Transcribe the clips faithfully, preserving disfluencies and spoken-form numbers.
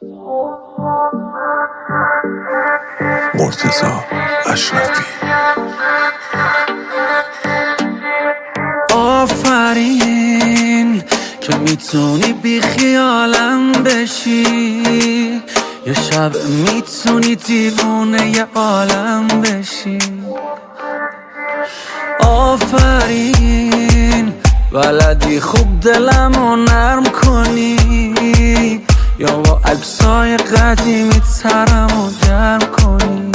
مرتضی اشرفی. آفرین که میتونی بی خیالم بشی، یه شب میتونی دیوونه یه عالم بشی. آفرین بلدی خوب دلمو نرم کنی، یا با عکسای قدیمی ترمو گرم کنی.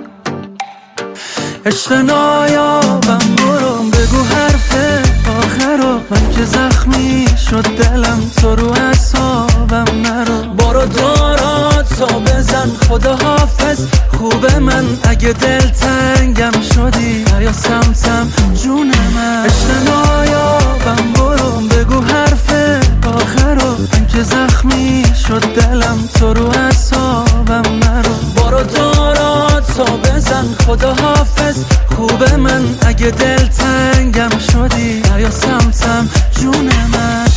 عشق نایابم برو بگو حرف آخرو، من که زخمی شد دلم تو رو اعصابم نرو. برو داراتو بزن خدا حافظ، خوبه من اگه دل تنگم شدی یا سمتم جون من. عشق نایابم برو بگو حرف آخرو، من که زخمی شد دلم تو رو اعصابم نرو. برو داراتو بزن خدا حافظ، خوبه من اگه دل تنگم شدی یا سمتم جون من.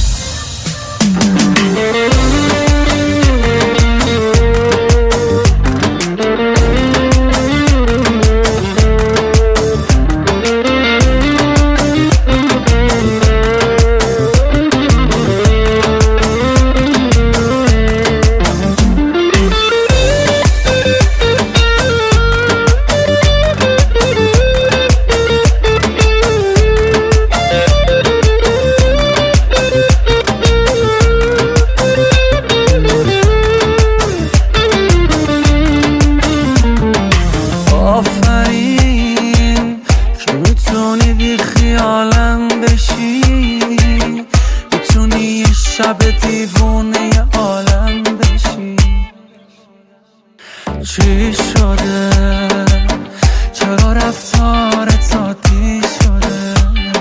آفرین که میتونی بی خیالم بشی، میتونی یه شب دیوونه یه عالم بشی. چی شده؟ چرا رفتارت عادی شده؟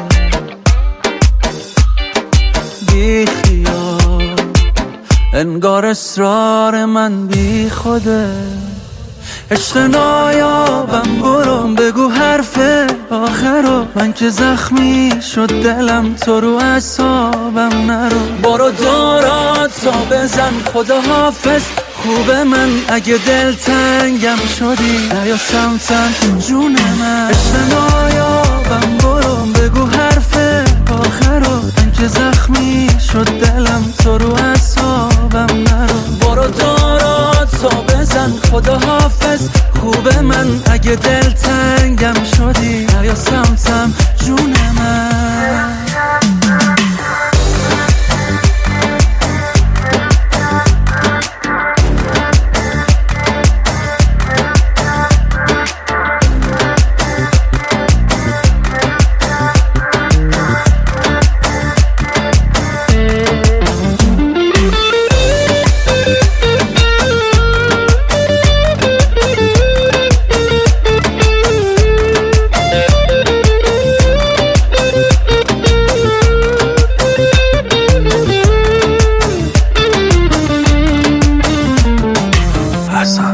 بی خیال انگار اصرار من بی خوده. عشق نایابم برو بگو حرف آخرو، من که زخمی شد دلم تو رو اعصابم نرو. برو داراتو بزن خدا حافظ، خوبه من اگه دل تنگم شدی یا سمتم جون من. عشق نایابم برو بگو حرف آخرو، من که زخمی شد دلم تو رو اعصابم نرو. برو داراتو بزن خدا حافظ، خوبه من اگه دل تنگم شدی یا سمتم جون من. حسن